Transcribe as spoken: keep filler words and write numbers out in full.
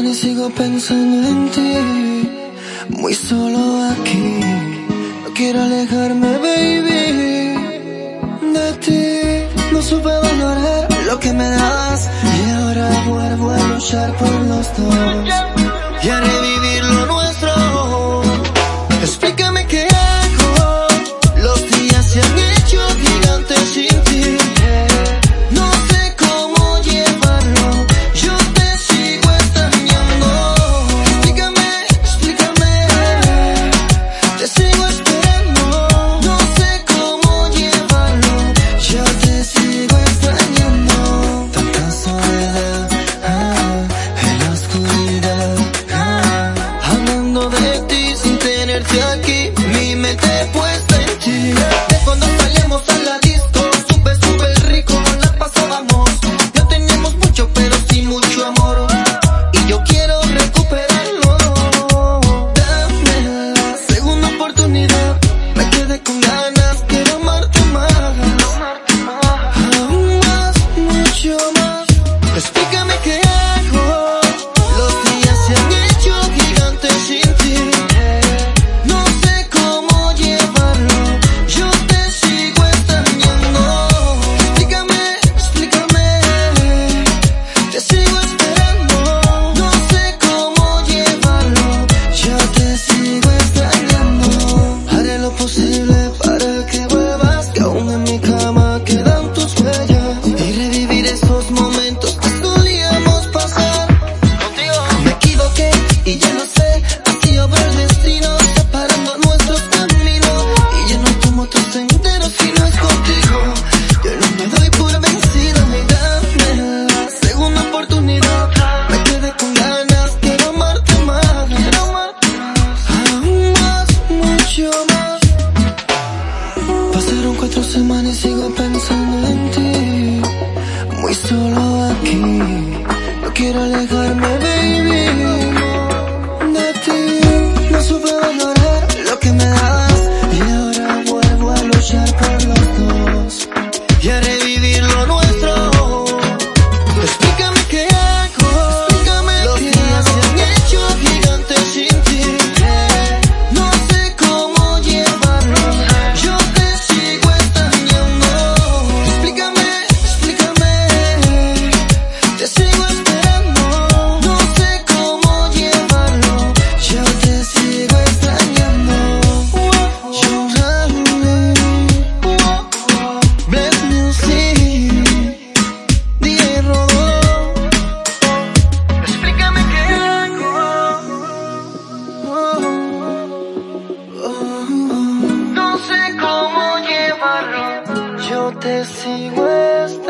y sigo pensando en ti, muy solo aquí. No quiero alejarme, baby, de ti. No supe valorar lo que me das y ahora vuelvo a luchar por los dos y a revivir lo nuestro. Explícame qué hago, los días se han hecho gigantes sin ti. No sé cómo llevarlo, yo te sigo extrañando. Explícame, explícame, te sigo esperando. No sé cómo llevarlo, yo te sigo extrañando. Tanta soledad, ah, en la oscuridad, ah, hablando de ti sin tenerte aquí, mi mente puesta en ti. De cuando salíamos a la disco, súper, súper rico la pasábamos. No teníamos mucho, pero sí mucho amor, y yo quiero recuperarlo. Dame la segunda oportunidad, me quedé con ganas, quiero amarte más, aún más, mucho más. Explícame qué hago, los días se han hecho gigantes sin ti. No sé cómo llevarlo, yo te sigo extrañando. Explícame, explícame, te sigo esperando. No sé cómo llevarlo, yo te sigo extrañando. Haré lo posible para que vuelvas, que aún en mi cama quedan tus huellas, y revivir esos momentos que solíamos pasar contigo. Me equivoqué y ya lo sé, así obra el destino, separando nuestros caminos, y ya no tomo otros senderos si no es contigo. Yo no me doy por vencido, ni dame la segunda oportunidad. Me quedé con ganas, quiero amarte más, quiero amarte más, aún más, mucho más. Pasaron cuatro semanas y sigo pensando en ti, muy solo aquí. No quiero alejarme, baby, de ti. No supe valorar lo que me das y ahora vuelvo a luchar por los dos y a revivir lo nuestro. Explícame qué hago, explícame, los días se han hecho gigantes sin ti. No sé cómo llevarlo, yo te sigo extrañando. Explícame, explícame, te sigo esperando. No sé cómo llevarlo, yo te sigo extrañando. John Randy, Bless Music, D J Rodó. Explícame qué hago, oh, oh, no sé cómo llevarlo, yo te sigo extrañando.